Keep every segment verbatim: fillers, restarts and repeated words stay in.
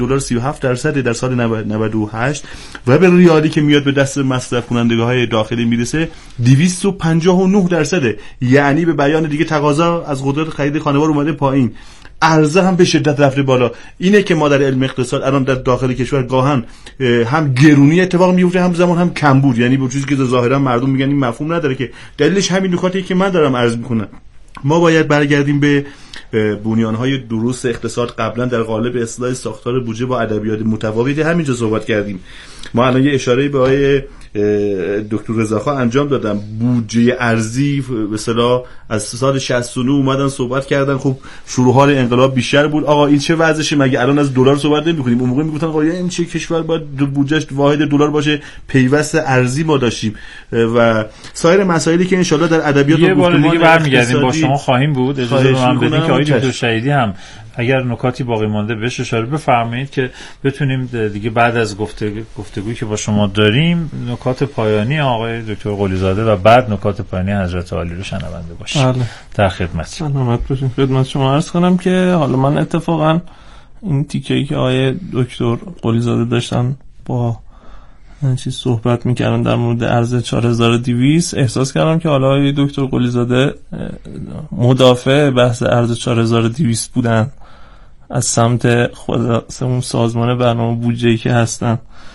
دلار سی و هفت درصد در سال نود و هشت و به ریالی که میاد به دست مصرف کنندگان داخلی میرسه دویست و پنجاه و نه درصد. یعنی به بیان دیگه تقاضا از قدرت خرید خانوار اومده پایین، عرضه هم به شدت رفته بالا. اینه که ما در علم اقتصاد الان در داخل کشور گاهن هم گرونی اتفاق میفته، هم زمان هم کمبود. یعنی به چیزی که ظاهرا مردم میگن این مفهوم نداره، که دلیلش همین نکاتیه که من دارم عرض میکنم. ما باید برگردیم به بنیان‌های دروس اقتصاد. قبلا در قالب اصلاح ساختار بودجه با ادبیات متفاوتی همینجا صحبت کردیم. ما الان یه اشاره به آقای دکتر رضاخان انجام دادم. بودجه ارزی به اصطلاح از سال شصت و نه اومدن صحبت کردن. خب شروع حال انقلاب بیشتر بود. آقا این چه وضعشه؟ مگه الان از دلار صحبت نمی‌کنیم؟ اون موقع میگفتن آقا این چه کشور باید بودجهش واحد دلار باشه، پیوست ارزی ما داشتیم و سایر مسائلی که ان شاءالله در ادبیات و گفتمان دیگه برمیگردیم با شما خواهیم بود. اجازه من بدید که آقای دکتر شهیدی هم اگر نکاتی باقی مانده بهش اشاره بفرمایید که بتونیم دیگه بعد از گفتگو گفتگویی که با شما داریم نکات پایانی آقای دکتر قلی‌زاده و بعد نکات پایانی حضرت عالی رو شنونده باشیم. بله. در خدمت. سلامت باشین. خدمت شما عرض کنم که حالا من اتفاقا این تیکه‌ای که آقای دکتر قلی‌زاده داشتن با چیز صحبت میکردن در مورد ارز چهار هزار و دویست، احساس کردم که حالا آقای دکتر قلی‌زاده مدافع بحث ارز چهار هزار و دویست بودن از سمت خود سازمان برنامه بودجه‌ای که هستن.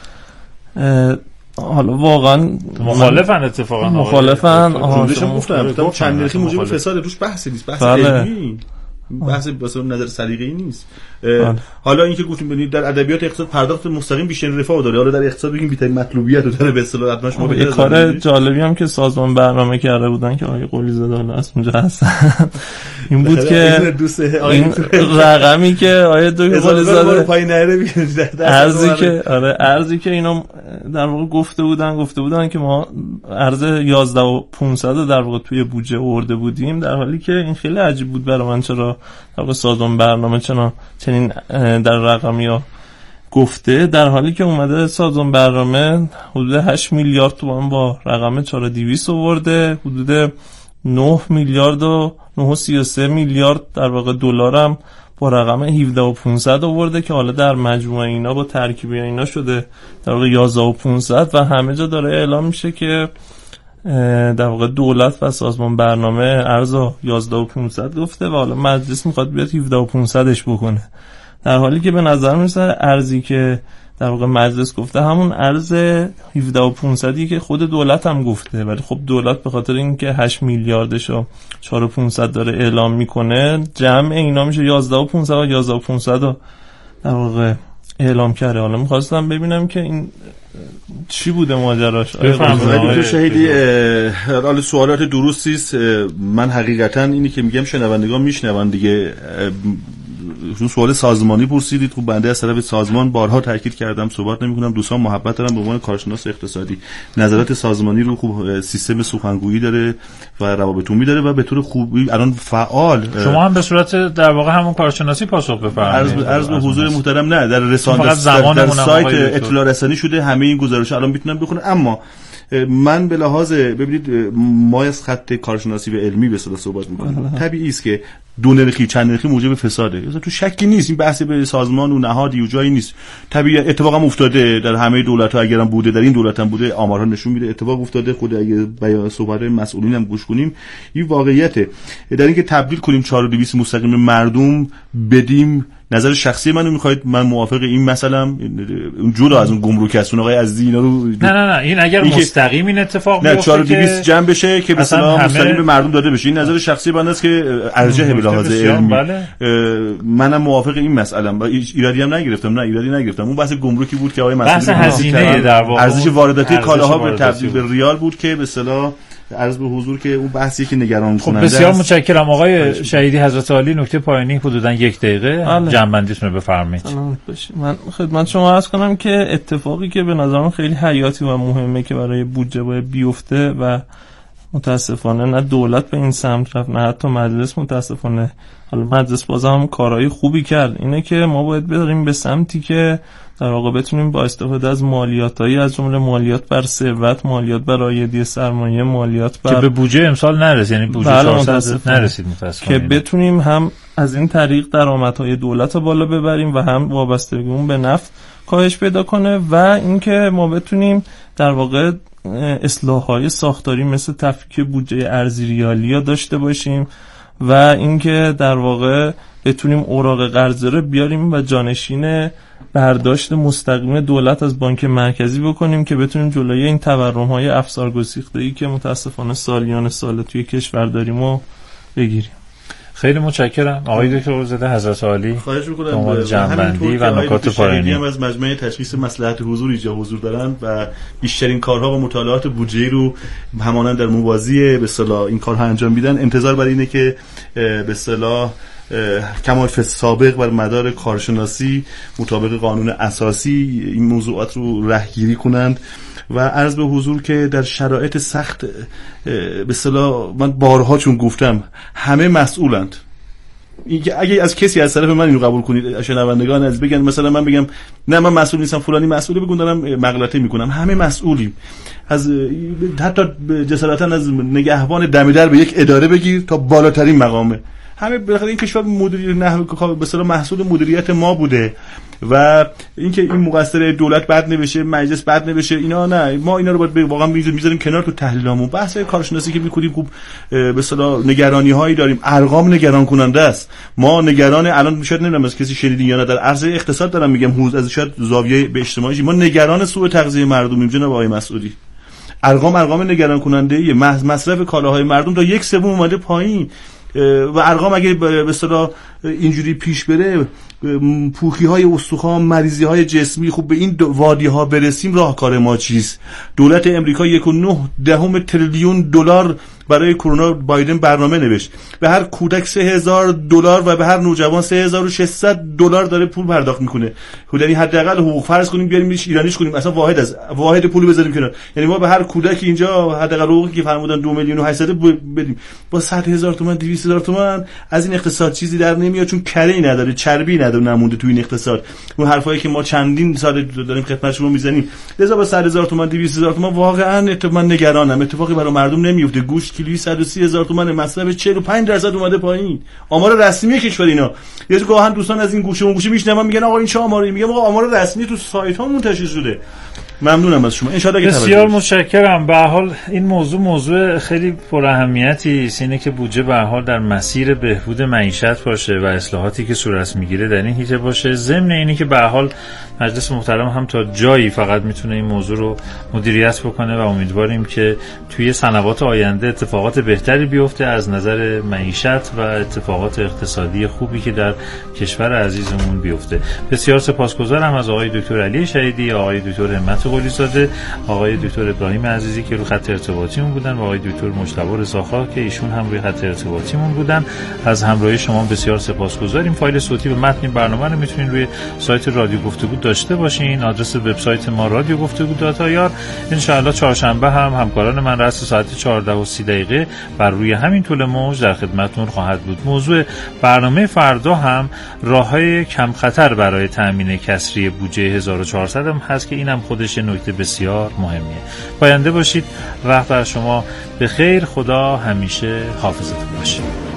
حالا واقعا مخالفن، اتفاقا مخالفن. جمله‌شون گفتم چند نرخی موجب فساد، روش بحثی نیست، بحث علمی، بحث واسه نظر سلیقه‌ای نیست. حالا اینکه گفتیم ببینید در ادبیات اقتصاد پرداخت مستقیم بیشتر رفاه داره، حالا در اقتصاد بگیم بیشتر مطلوبیت داره به اصطلاح. حتما شما یه کار جالبی هم که سازمان برنامه کرده بودن که آقای قلی‌زاده حالا از اونجا هستن این بود که این رقمی که آقای دکتر قلی‌زاده ارزی که آره ارزی که اینا در واقع گفته بودن گفته بودن که ما ارز یازده و پانصد در واقع توی بودجه آورده بودیم، در حالی که این خیلی عجیب بود برای من چرا در واقع سازمان برنامه چنا چنین در رقمیا گفته، در حالی که اومده سازمان برنامه حدود هشت میلیارد تومان با رقم چهار هزار و دویست آورده، حدود نه میلیارد و نه و سی و سه میلیارد در واقع دلارم با رقم هفده و پانصد آورده که حالا در مجموع اینا با ترکیب اینا شده در واقع یازده و پانصد و همه جا داره اعلام میشه که در واقع دولت و سازمان برنامه ارزا یازده و پانصد گفته و حالا مجلس میخواد بیاد هفده و پانصدش بکنه، در حالی که به نظر میرسه ارزی که در واقع مجلس گفته همون ارز هفده و پانصدی که خود دولت هم گفته، ولی خب دولت به خاطر اینکه هشت میلیاردشو چهار و پانصد داره اعلام میکنه، جمع اینا میشه یازده و پانصد و یازده و پانصد در واقع اعلام کرده. حالا میخواستم ببینم که این چی بوده ماجراش. آقای شهیدی حالا سوالات درستی است. من حقیقتا اینی که میگم شنوندگان میشنون دیگه. چون سوال سازمانی پرسیدید، خب بنده از طرف سازمان بارها تاکید کردم صحبت نمی‌کنم. دوستان محبت دارم به عنوان کارشناس اقتصادی، نظرات سازمانی رو خوب سیستم سخنگویی داره و روابط عمومی داره و به طور خوبی الان فعال. شما هم به صورت در واقع همون کارشناسی پاسخ بفرمایید. عرض به حضور محترم نه در رسانه در سایت اطلاع رسانی شده همه این گزارش الان میتونن بخونن، اما من به لحاظ ببینید ما از خط کارشناسی و علمی به اصطلاح صحبت می‌کنیم. طبیعی است که دو نرخی چند نرخی موجب فساده، مثلا تو شکی نیست، این بحث به سازمان و نهادی و جایی نیست. طبیعی اتفاقا افتاده در همه دولت‌ها، اگرم بوده در این دولت هم بوده، آمارها نشون میده اتفاق افتاده. خود اگه بیان صحبت‌های مسئولین هم گوش کنیم این واقعیته. در اینکه تبدیل کنیم چهار و دویست مستقیم مردم بدیم، نظر شخصی منو میخواید من موافق این مثلا اون جدا از اون گمرک هستون آقای عزیزی اینا رو نه نه نه این اگر این مستقیم این اتفاق بیفته نه چهار و دویست جمع بشه که مثلا مستقیم به مردم داده بشه، این نظر شخصی بنده است که ارجح به لحاظ علمی. بله. منم موافق این مسئله ام، ایرادی هم نگرفتم، نه ایرادی نگرفتم. اون بحث گمرکی بود که آقای مسئول بحث هزینه در واقع ارزش وارداتی کالاها به تبدیل به ریال بود که به اصطلاح عرض به حضور که اون بحثی که نگران کننده. خب بسیار متشکرم آقای شهیدی حضرت عالی. نکته پایانی حدوداً یک دقیقه جنبندیتون رو بفرمایید. من خدمت شما عرض کنم که اتفاقی که به نظرم خیلی حیاتی و مهمه که برای بودجه باید بیفته و متاسفانه نه دولت به این سمت رفت، نه حتی مجلس. متاسفانه حالا مجلس بازم هم کارهای خوبی کرد، اینه که ما باید بریم به سمتی که در واقع بتونیم با استفاده از مالیاتایی از جمله مالیات بر ثروت، مالیات بر عایدی سرمایه، مالیات بر که به بودجه امسال نرسید، یعنی بودجه چهارصد نرسید متاسفانه، که بتونیم هم از این طریق درآمدهای دولت بالا ببریم و هم وابستگیمون به نفت کاهش پیدا کنه و اینکه ما بتونیم در واقع اصلاح‌های ساختاری مثل تفکیک بودجه ارزی ریالیا داشته باشیم و اینکه در واقع بتونیم اوراق قرضه رو بیاریم و جانشین برداشت مستقیم دولت از بانک مرکزی بکنیم که بتونیم جلوی این تورم‌های افسارگسیخته‌ای که متاسفانه سالیان سال توی کشور داریم رو بگیریم. خیلی متشکرم آقای دکتر عرضزاده حضرت عالی. خواهش می‌کنم با جنبندی و نکات پایانی هم از مجمع تشخیص مصلحت حضور اینجا حضور دارن و بیشترین کارها و مطالعات بودجه رو همانند در موازی به اصطلاح این کارها انجام میدن. انتظار بر اینه که به اصطلاح کما فی سابق بر مدار کارشناسی مطابق قانون اساسی این موضوعات رو رهگیری کنند و عرض به حضور که در شرایط سخت به اصطلاح من بارها چون گفتم همه مسئولند. اگه از کسی از طرف من اینو قبول کنید شنوندگان از بگن مثلا من بگم نه من مسئول نیستم فلانی مسئوله، بگون دارم مغلطه میکنم. همه مسئولیم، از حتی جسارتا از نگهبان دم در به یک اداره بگیر تا بالاترین مقامه، همه بالاخره این کشور مدیر نحوه به اصطلاح محصول مدیریت ما بوده و اینکه این مقصر دولت بد نبشه، مجلس بد نبشه، اینا نه، ما اینا رو باید واقعا میذاریم کنار تو تحلیلامون. بحث کارشناسی که میکنیم خوب به اصطلاح نگرانی هایی داریم، ارقام نگران کننده است. ما نگران الان شاید نمیدونم از کسی شنیدین یا نه در عرصه اقتصاد دارم میگم، حوز از شاید زاویه به اجتماعی ما نگران سوء تغذیه مردمیم جناب آقای مسعودی. ارقام ارقام نگران کننده ای، مصرف کالاهای مردم تا یک سوم اومده پایین و ارقام اگه به اصطلاح اینجوری پیش بره پوکی های استخوان، مریضی های جسمی، خوب به این وادی ها برسیم راهکار ما چیست؟ دولت امریکا یک و نه دهم تریلیون دلار برای کرونا بایدن برنامه نوشت، به هر کودک سه هزار دلار و به هر نوجوان سه هزار و ششصد دلار داره پول پرداخت میکنه. یعنی حداقل حقوق فرض کنیم بیاریم ایرانیش کنیم، اصلا واحد از واحد پول بذاریم کنار، یعنی ما به هر کودک اینجا حداقل حقوقی که فرمودن دو میلیون و هشتصد بدیم، با صد هزار تومان دویست هزار تومان از این اقتصاد چیزی در نمیاد، چون کله‌ای نداره، چربی نداره، نمونده تو این اقتصاد. اون حرفایی که ما چندین سال داریم خدمت شما میزنیم، لذا با صد هزار تومان دویست هزار تومان واقعا من نگرانم، اتفاقی برای مردم نمیفته. گوشت کیلویی صد و سی هزار تومان، مصرف چهل و پنج درصد اومده پایین. آمار رسمی کشور اینا. یه گاهن دوستان از این گوشه اون گوشه میشنون میگن آقا این چه آماری؟ میگم آقا آمار رسمی تو سایت ها منتشر شده. ممنونم از شما. ان شاء الله بسیار متشکرم. به هر حال این موضوع موضوع خیلی پر اهمیتی است، اینه که بودجه به هر حال در مسیر بهبود معیشت باشه و اصلاحاتی که صورت میگیره در این حیطه باشه. ضمن اینی که به هر حال مجلس محترم هم تا جایی فقط میتونه این موضوع رو مدیریت بکنه و امیدواریم که توی سنوات آینده اتفاقات بهتری بیفته از نظر معیشت و اتفاقات اقتصادی خوبی که در کشور عزیزمون بیفته. بسیار سپاسگزارم از آقای دکتر علی شهیدی، آقای دکتر همت قلی زاده، آقای دکتر ابراهیم عزیزی که رو خط ارتباطیمون بودن و آقای دکتر مجتبی رضاخواه که ایشون هم روی خط ارتباطیمون بودن. از همراهی شما بسیار سپاسگزاریم. فایل صوتی و متن برنامه رو میتونید روی سایت رادیو گفتگو داشته باشین. آدرس وبسایت ما رادیو گفتگو دات آی آر. ان شاء الله چهارشنبه هم همکاران من رأس ساعت چهارده و سی دقیقه بر روی همین طول موج در خدمتتون خواهد بود. موضوع برنامه فردا هم راههای کم خطر برای تامین کسری بودجه هزار و چهارصد هم هست که اینم خودش نکته بسیار مهمیه. پاینده باشید. وقت بر شما به خیر. خدا همیشه حافظتون باشه.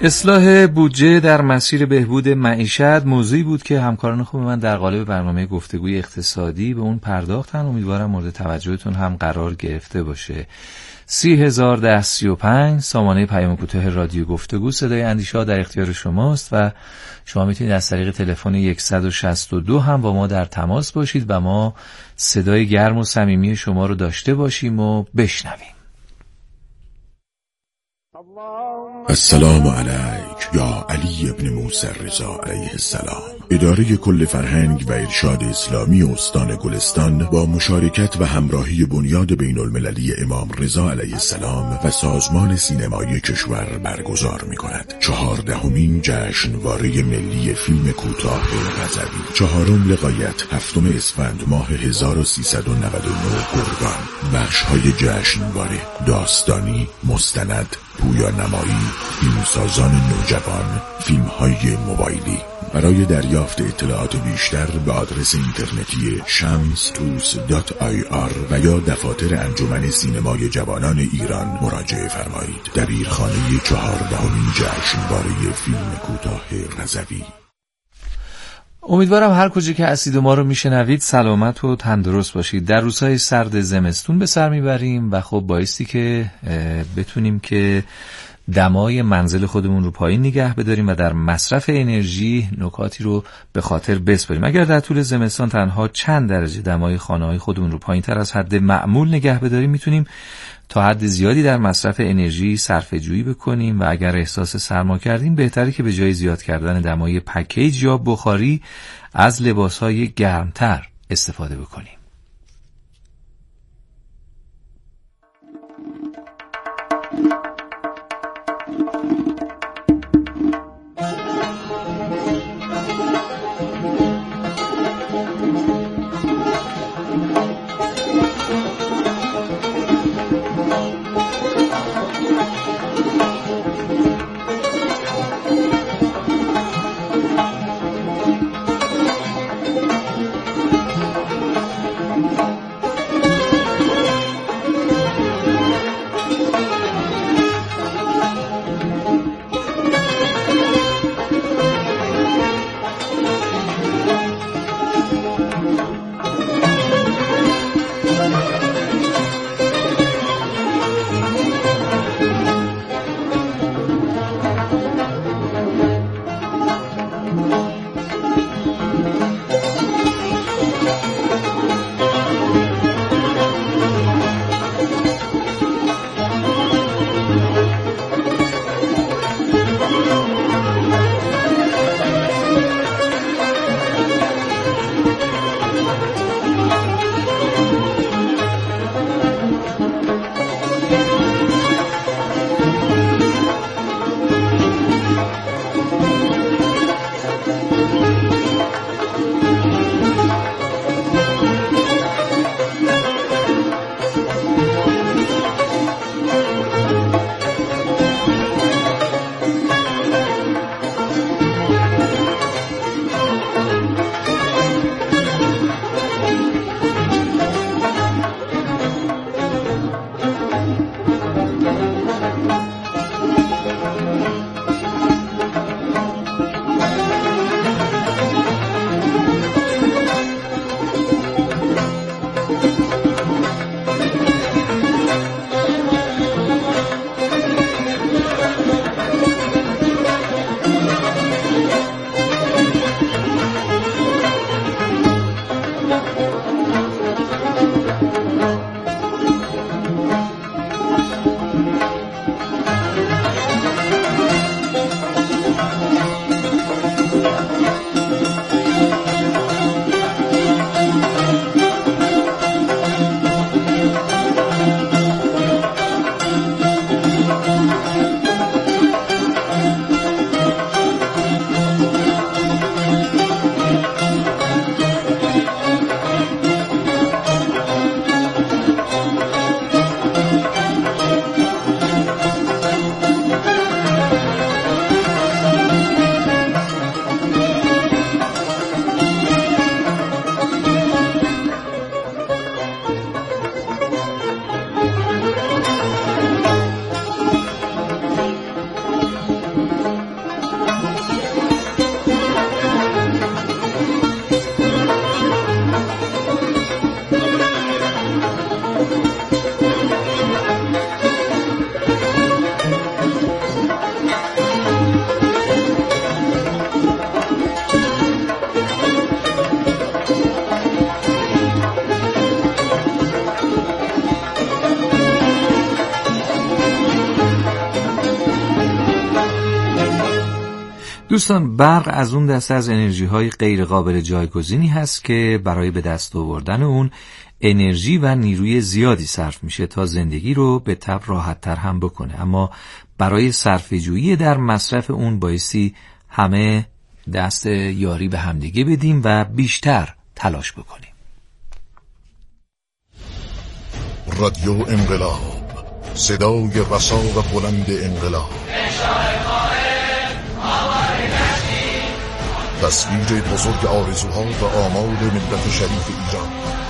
اصلاح بودجه در مسیر بهبود معیشت موضوعی بود که همکاران خوب من در قالب برنامه گفتگوی اقتصادی به اون پرداختن. امیدوارم مورد توجهتون هم قرار گرفته باشه. سی هزار ده سی و پنج سامانه پیام کوتاه رادیو گفتگو، صدای اندیشه ها در اختیار شماست و شما میتونید از طریق تلفن صد و شصت و دو هم با ما در تماس باشید و ما صدای گرم و صمیمی شما رو داشته باشیم و بشنویم. السلام علیک یا علی ابن موسی رضا علیه السلام. اداره کل فرهنگ و ارشاد اسلامی استان گلستان با مشارکت و همراهی بنیاد بین المللی امام رضا علیه السلام و سازمان سینمایی کشور برگزار می کند چهاردهمین جشنواره ملی فیلم کوتاه رضوی. چهارم لقایت هفتم اسفند ماه هزار و سیصد و نود و نه گرگان. بخش های جشنواره: داستانی، مستند، پویا نمایی، فیلمسازان نوجوان، فیلم های موبایلی. برای دریافت اطلاعات بیشتر به آدرس اینترنتی شمس توس دات آی آر و یا دفاتر انجمن سینمای جوانان ایران مراجعه فرمایید. دبیرخانه چهاردهمین جشنواره فیلم کوتاه رضوی. امیدوارم هر کجا که هستید و ما رو میشنوید سلامت و تندرست باشید. در روزهای سرد زمستون به سر میبریم و خب بایستی که بتونیم که دمای منزل خودمون رو پایین نگه بداریم و در مصرف انرژی نکاتی رو به خاطر بسپاریم. اگر در طول زمستان تنها چند درجه دمای خانه‌های خودمون رو پایین تر از حد معمول نگه بداریم، میتونیم تا حد زیادی در مصرف انرژی صرفه‌جویی بکنیم و اگر احساس سرما کردیم بهتره که به جای زیاد کردن دمای پکیج یا بخاری از لباس‌های گرمتر استفاده بکنیم. دوستان، برق از اون دسته از انرژی های غیر قابل جایگزینی هست که برای به دست آوردن اون انرژی و نیروی زیادی صرف میشه تا زندگی رو به طب راحت تر هم بکنه، اما برای صرفه‌جویی در مصرف اون بایستی همه دست یاری به همدیگه بدیم و بیشتر تلاش بکنیم. رادیو انقلاب، صدای رسا و بلند انقلاب، تصویر بزرگ آرزوها و آمال ملت شریف ایران،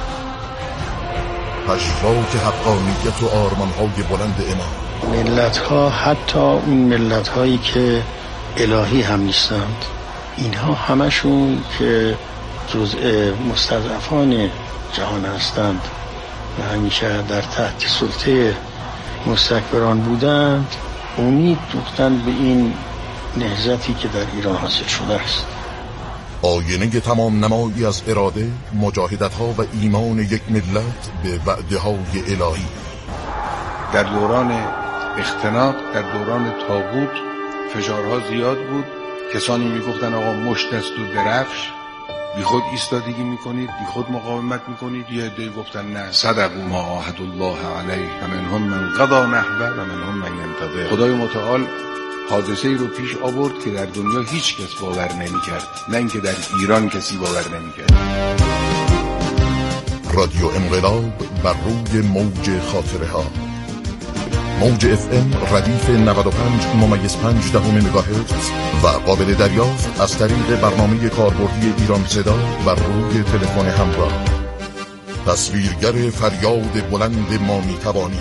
پژواک حقانیت و آرمانهای بلند امام. ملت‌ها، حتی اون ملت‌هایی که الهی هم نیستند، اینها همشون که جزء مستضعفان جهان هستند و همیشه در تحت سلطه مستکبران بودند، امید دوختن به این نهضتی که در ایران حاصل شده است. آینه تمام نمایی از اراده، مجاهدت‌ها و ایمان یک ملت به وعده‌های الهی. در دوران اختناق، در دوران طاغوت فشارها زیاد بود. کسانی میگفتن آقا مشت است و درفش، بی خود ایستادگی میکنید، بی خود مقاومت میکنید. یه عده گفتن نه، صدقوا ما عاهد الله علیه و منهم من قضا نحبه و منهم من ینتظر. خدای متعال حادثه ای رو پیش آورد که در دنیا هیچ کس باور نمیکرد، نه اینکه در ایران کسی باور نمیکرد. رادیو انقلاب بر روی موج خاطره ها، موج اف ام ردیف نود و پنج ممیز پنج دهم مگاهرتز و قابل دریافت از طریق برنامه کاربردی ایران صدا بر روی تلفن همراه. تصویرگر فریاد بلند ما میتوانی.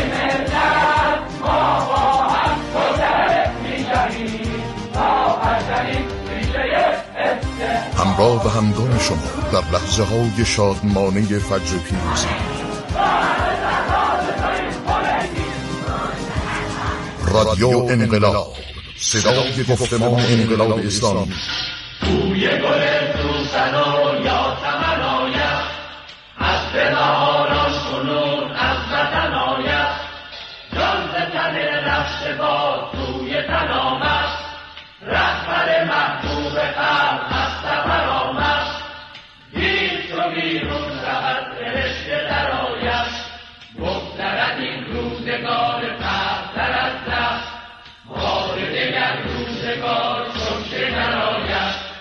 همراه و همگام شما در لحظه های شادمانه فجر پیروزی. رادیو انقلاب، صدای گفتمان انقلاب اسلامی. توی گل سوسن و یا چمن آید، از بهاران کنون از وطن آید، جان ز تن رفش باد توی تن آمد، رهبر محبوب قلب از سفر آمد، دید چو بیرون رود فرشته در آید، بگذرد این روزگار تر از دست، بار دگر روزگار چون که نراید.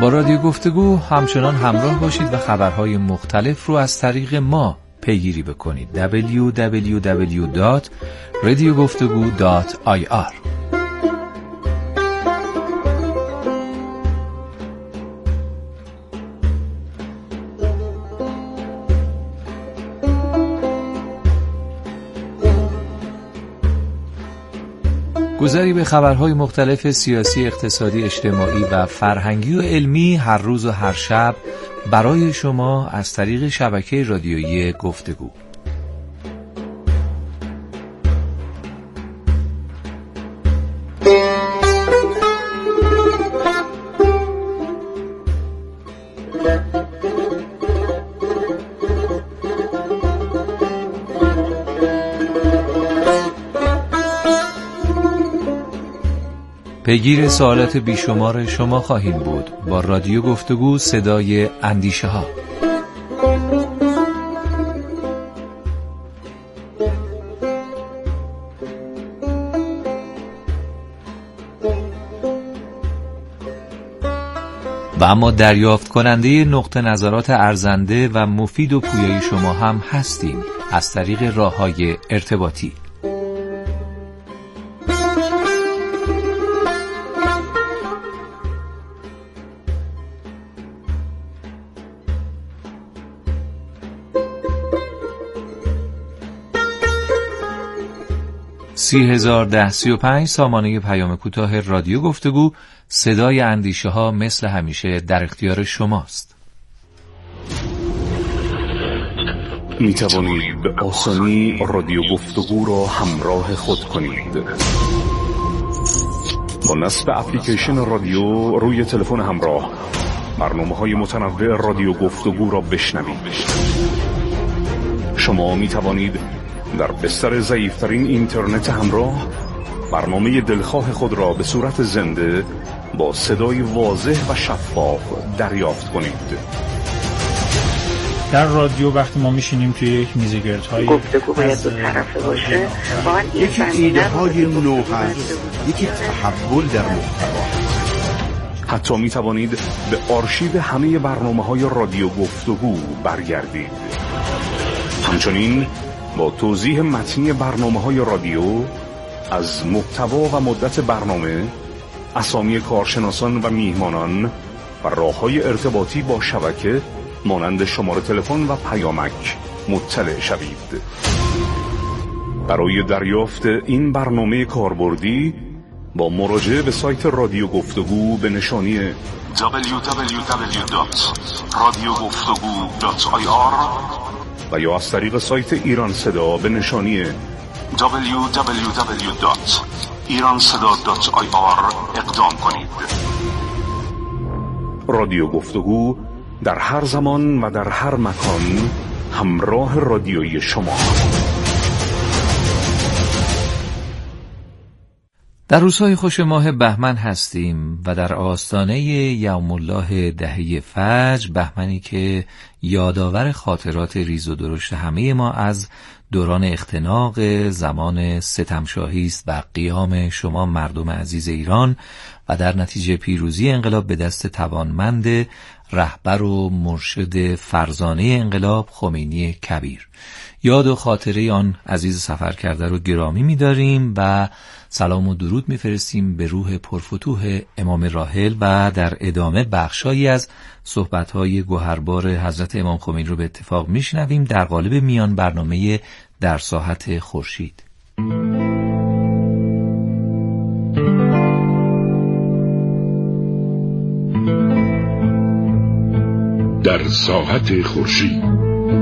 با رادیو گفتگو همچنان همراه باشید و خبرهای مختلف رو از طریق ما پیگیری بکنید. دبلیو دبلیو دبلیو دات رادیو گفتگو دات آی آر. گذاری به خبرهای مختلف سیاسی، اقتصادی، اجتماعی و فرهنگی و علمی هر روز و هر شب برای شما از طریق شبکه رادیویی گفتگو. پیگیر سوالات بیشمار شما خواهیم بود با رادیو گفتگو، صدای اندیشه ها. و اما دریافت کننده نقطه نظرات ارزنده و مفید و پویایی شما هم هستیم از طریق راه‌های ارتباطی. سی هزار ده سی و پنج سامانه پیام کوتاه رادیو گفتگو، صدای اندیشه ها مثل همیشه در اختیار شماست. می توانید به آسانی رادیو گفتگو را همراه خود کنید. با نصب اپلیکیشن رادیو روی تلفن همراه برنامه‌های متنوع رادیو گفتگو را بشنوید. شما می توانید در بستر ضعیف‌ترین اینترنت همراه برنامه دلخواه خود را به صورت زنده با صدای واضح و شفاف دریافت کنید. در رادیو وقتی ما میشینیم توی یک میزگردهای گفتگو باید دو طرفه باشه، یکی ایده های نو هست، یکی تحول در محتوا. حتی می توانید به آرشیو همه برنامه‌های رادیو گفتگو برگردید. همچنین با توضیح متنی برنامه‌های رادیو از محتوا و مدت برنامه، اسامی کارشناسان و میهمانان و راه‌های ارتباطی با شبکه مانند شماره تلفن و پیامک مطلع شوید. برای دریافت این برنامه کاربردی با مراجعه به سایت رادیو گفتگو به نشانی دبلیو دبلیو دبلیو دات رادیو گفتگو دات آی آر و یا از طریق سایت ایران صدا به نشانی دبلیو دبلیو دبلیو دات ایران صدا دات آی آر اقدام کنید. رادیو گفتگو در هر زمان و در هر مکان همراه رادیویی شما. در روزهای خوش ماه بهمن هستیم و در آستانه یوم الله دهه فجر، بهمنی که یادآور خاطرات ریز و درشت همه ما از دوران اختناق زمان ستمشاهی است و قیام شما مردم عزیز ایران و در نتیجه پیروزی انقلاب به دست توانمند رهبر و مرشد فرزانه انقلاب خمینی کبیر. یاد و خاطره آن عزیز سفر کرده رو گرامی می‌داریم و سلام و درود می‌فرستیم به روح پرفتوح امام راحل و در ادامه بخشایی از صحبت‌های گوهربار حضرت امام خمینی رو به اتفاق می‌شنویم در قالب میان برنامه در ساحت خورشید. در ساحت خورشید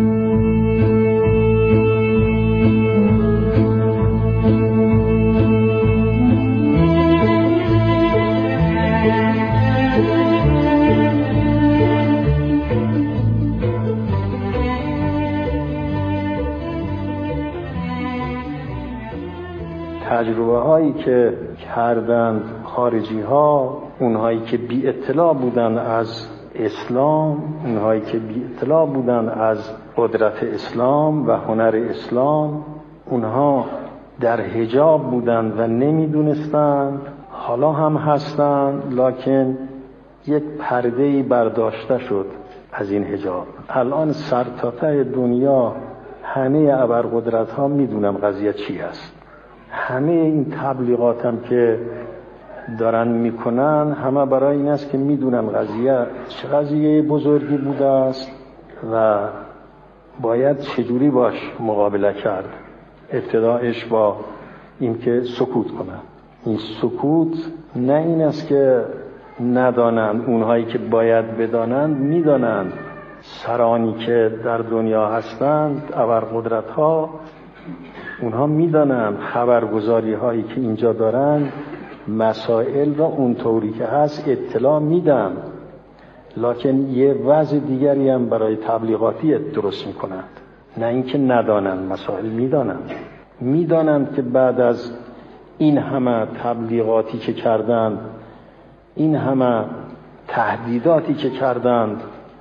تجربه هایی که کردند خارجی ها، اونهایی که بی اطلاع بودن از اسلام، اونهایی که بی اطلاع بودن از قدرت اسلام و هنر اسلام، اونها در حجاب بودند و نمیدونستند، حالا هم هستند، لکن یک پرده‌ای برداشته شد از این حجاب. الان سر تا ته دنیا همه ابرقدرت‌ها میدونن قضیه چی است. همه این تبلیغات هم که دارن میکنن همه برای این است که میدونن قضیه چه قضیه بزرگی بوده است و باید چجوری باش مقابله کرد. ابتدایش با این که سکوت کنن. این سکوت نه این است که ندانند، اونهایی که باید بدانند میدانند. سرانی که در دنیا هستند، ابرقدرت‌ها، اونها میدانند خبرگزاری هایی که اینجا دارند مسائل را اونطوری که هست اطلاع میدن، لکن یه وضع دیگری هم برای تبلیغاتی درست میکنند. نه اینکه ندانند، مسائل میدانند. میدانند که بعد از این همه تبلیغاتی که کردند، این همه تهدیداتی که کردند،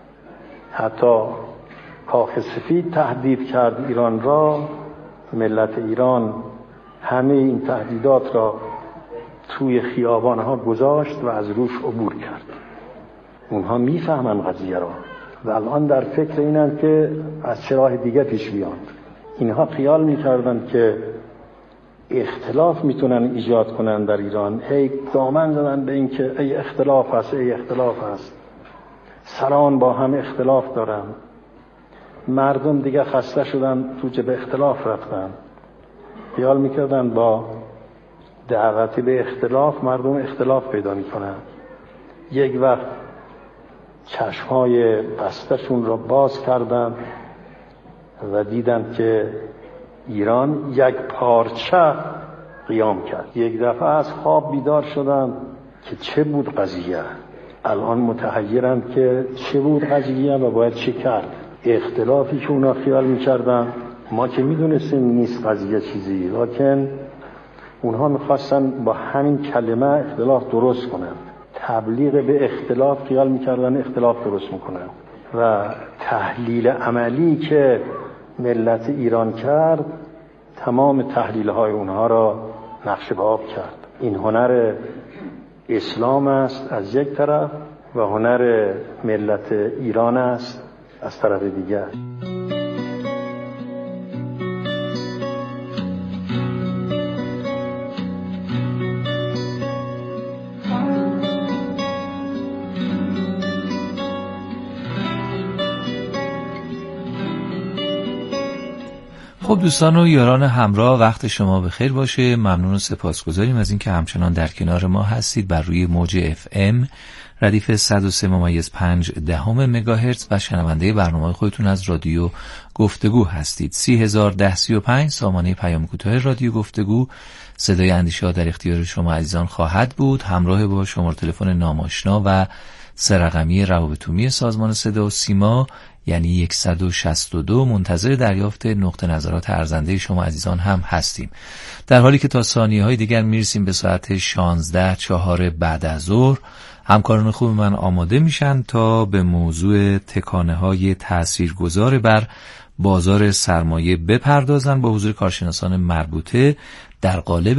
حتی کاخ سفید تهدید کرد ایران را، ملت ایران همه این تهدیدات را توی خیابانها گذاشت و از روش عبور کرد. اونها میفهمن قضیه را و الان در فکر اینن که از چه راه دیگه پیش بیاند. اینها خیال میکردن که اختلاف میتونن ایجاد کنن در ایران. هی دامن زدن به این که ای اختلاف هست، ای اختلاف هست. سران با هم اختلاف دارن. مردم دیگه خسته شدن، تو جبه اختلاف رفتن. خیال میکردن با دعوتی به اختلاف مردم اختلاف پیدا میکنن. یک وقت چشمهای بستشون را باز کردن و دیدن که ایران یک پارچه قیام کرد. یک دفعه از خواب بیدار شدن که چه بود قضیه. الان متحیرن که چه بود قضیه و باید چه کرد. اختلافی که اونا خیال میکردن، ما که میدونستیم نیست قضیه چیزی، لکن اونها میخواستن با همین کلمه اختلاف درست کنن. تبلیغ به اختلاف خیال میکردن اختلاف درست میکنن و تحلیل عملی که ملت ایران کرد تمام تحلیل های اونها را نقش به آب کرد. این هنر اسلام است از یک طرف و هنر ملت ایران است از طرف دیگر. خب دوستان و یاران همراه، وقت شما بخیر باشه. ممنون و سپاسگزاریم از اینکه همچنان در کنار ما هستید بر روی موج اف ام ردیف صد و سه ممیز پنج دهم مگاهرتز و شنونده برنامه خودتون از رادیو گفتگو هستید. سی هزار ده سی و پنج سامانه پیام کوتاه رادیو گفتگو. صدای اندیشه ها در اختیار شما عزیزان خواهد بود، همراه با شماره تلفن ناماشنا و سه رقمی روابط عمومی سازمان صدا و سیما یعنی صد و شصت و دو. منتظر دریافت نقطه نظرات ارزنده شما عزیزان هم هستیم. در حالی که تا ثانیه های دیگر میرسیم به ساعت شانزده چهار بعد از ظهر، همکاران خوب من آماده میشن تا به موضوع تکانه های تاثیرگذار بر بازار سرمایه بپردازن با حضور کارشناسان مربوطه در قالب